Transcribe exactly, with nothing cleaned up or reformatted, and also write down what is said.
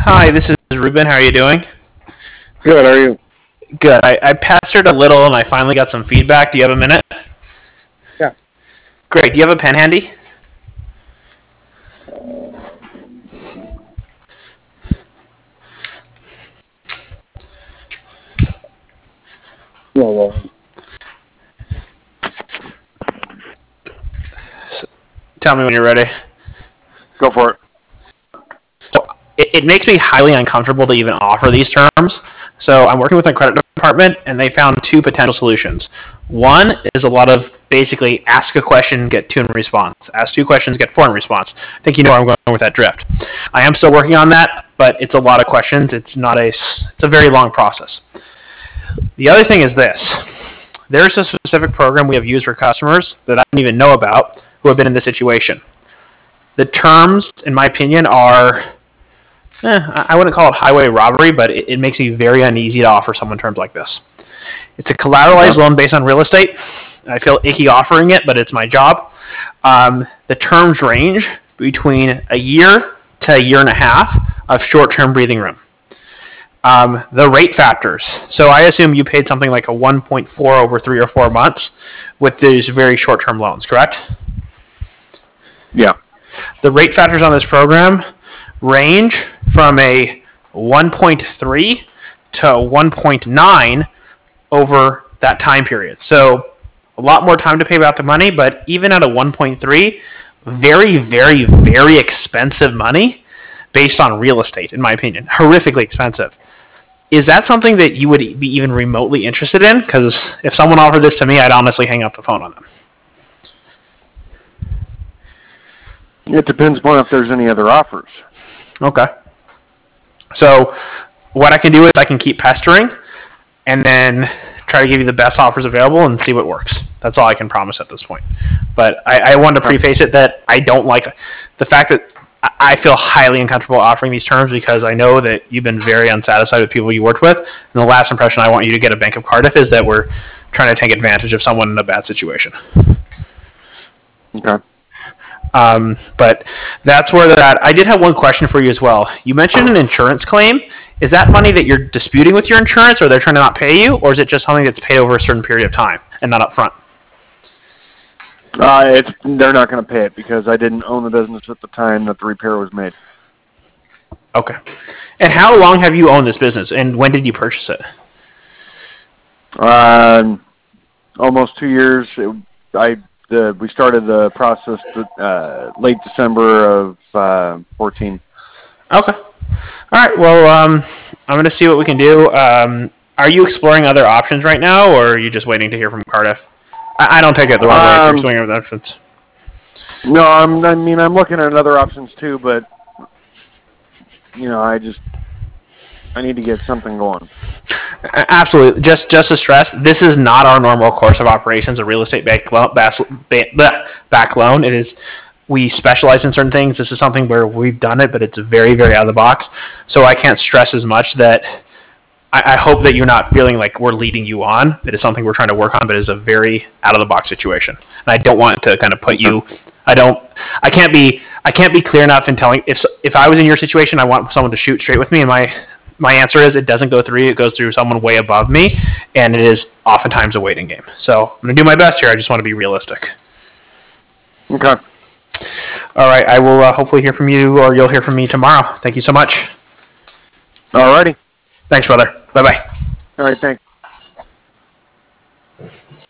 Hi, this is Ruben. How are you doing? Good, how are you? Good. I, I pestered a little and I finally got some feedback. Do you have a minute? Yeah. Great. Do you have a pen handy? Yeah, well, Tell me when you're ready. go for it. So it, it makes me highly uncomfortable to even offer these terms. So I'm working with my credit department, and they found two potential solutions. One is a lot of basically ask a question, get two in response. Ask two questions, get four in response. I think you know where I'm going with that drift. I am still working on that, but it's a lot of questions. It's not a. It's a very long process. The other thing is this. There's a specific program we have used for customers that I don't even know about who have been in this situation. The terms, in my opinion, are Eh, I wouldn't call it highway robbery, but it, it makes me very uneasy to offer someone terms like this. It's a collateralized loan based on real estate. I feel icky offering it, but it's my job. Um, the terms range between a year to a year and a half of short-term breathing room. Um, the rate factors. So I assume you paid something like a one point four over three or four months with these very short-term loans, correct? Yeah. The rate factors on this program range from a one point three to one point nine over that time period. So a lot more time to pay back the money, but even at a one point three, very, very, very expensive money based on real estate, in my opinion. Horrifically expensive. Is that something that you would be even remotely interested in? Because if someone offered this to me, I'd honestly hang up the phone on them. It depends upon if there's any other offers. Okay. So what I can do is I can keep pestering and then try to give you the best offers available and see what works. That's all I can promise at this point. But I, I wanted to preface it that I don't like the fact that I feel highly uncomfortable offering these terms because I know that you've been very unsatisfied with people you worked with. And the last impression I want you to get of Bank of Cardiff is that we're trying to take advantage of someone in a bad situation. Okay. Um, but that's where they're at. I did have one question for you as well. You mentioned an insurance claim. Is that money that you're disputing with your insurance, or they're trying to not pay you, or is it just something that's paid over a certain period of time and not up front? Uh, it's they're not going to pay it because I didn't own the business at the time that the repair was made. Okay. And how long have you owned this business, and when did you purchase it? Um, almost two years. It, I the we started the process uh, late December of uh, fourteen. Okay. All right. Well, um, I'm going to see what we can do. Um, are you exploring other options right now, or are you just waiting to hear from Cardiff? I, I don't take it the wrong way if you're Um, exploring other options. No, I'm. I mean, I'm looking at other options too, but you know, I just I need to get something going. Absolutely. Just just to stress, this is not our normal course of operations. A real estate back loan, back loan. It is. We specialize in certain things. This is something where we've done it, but it's very, very out of the box. So I can't stress as much that I, I hope that you're not feeling like we're leading you on. It is something we're trying to work on, but it is a very out of the box situation. And I don't want to kind of put you. I don't. I can't be. I can't be clear enough in telling. If if I was in your situation, I want someone to shoot straight with me, and my my answer is it doesn't go through. It goes through someone way above me, and it is oftentimes a waiting game. So I'm going to do my best here. I just want to be realistic. Okay. All right. I will uh, hopefully hear from you, or you'll hear from me tomorrow. Thank you so much. All righty. Thanks, brother. Bye-bye. All right, thanks.